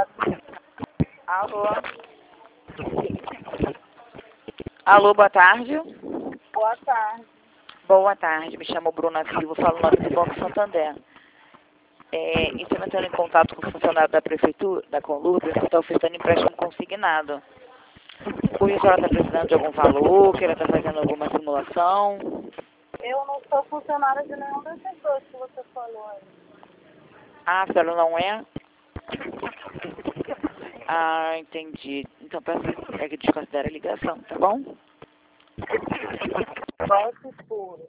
Alô? Alô, boa tarde. Boa tarde. Boa tarde, me chamo Bruna Silva, falo no nome do Banco Santander. Estou entrando em contato com o funcionário da prefeitura, da Conlúbia, que está oferecendo empréstimo consignado. Ou a senhora está precisando de algum valor, que ela está fazendo alguma simulação? Eu não sou funcionária de nenhum desses dois que você falou aí. Ah, a senhora não é? Ah, entendi. Então peço que desconsidere a ligação, tá bom? Banco Escuro.